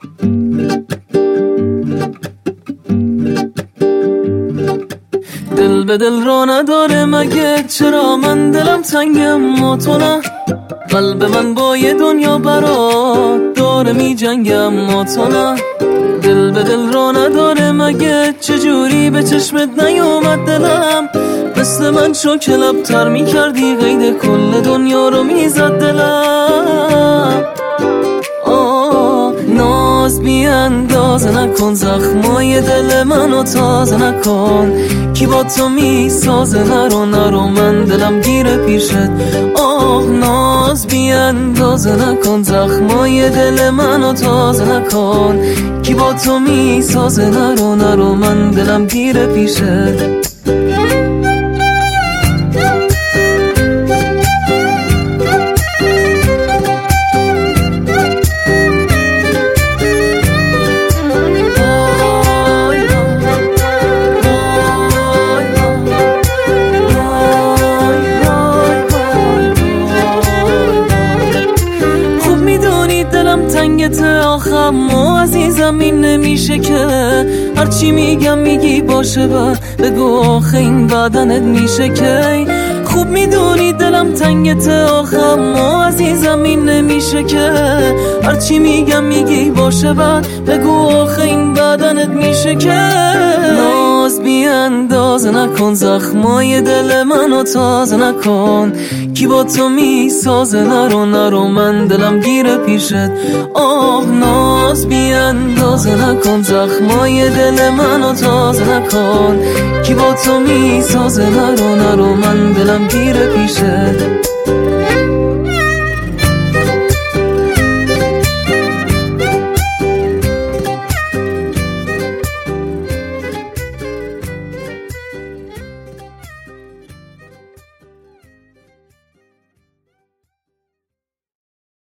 دل به دل را نداره مگه، چرا من دلم تنگم ما تو نه؟ قلب من با یه دنیا برات داره می جنگم ما تو نه؟ دل به دل را نداره مگه، چجوری به چشمت نیومد دلم؟ مثل من شو که لبتر می کردی، قید کل دنیا رو می زد دلم. ناز بی اندازه نکن، زخمای دل منو تازه نکن. کی با تو می سازه؟ نرو من دلم گیره پیشت. ناز بی اندازه نکن، زخمای دل منو تازه نکن. کی با تو می سازه؟ نرو من دلم گیره پیشت. تنگت آخر ما عزیزم این نمیشه که هرچی میگم میگی باشه و بگو آخه این بدنت میشه که. خوب میدونی دلم تنگت آخر ما عزیزم این نمیشه که هرچی میگم میگی باشه و بگو آخه این بدنت میشه که. ناز بی اندازه نکن، زخمای دل منو تازه نکن. کی با تو میسازه؟ نرو من دلم گیره پیشت. ناز بی اندازه نکن، زخمای دل منو تازه نکن. کی با تو میسازه؟ نرو من دلم گیره پیشت.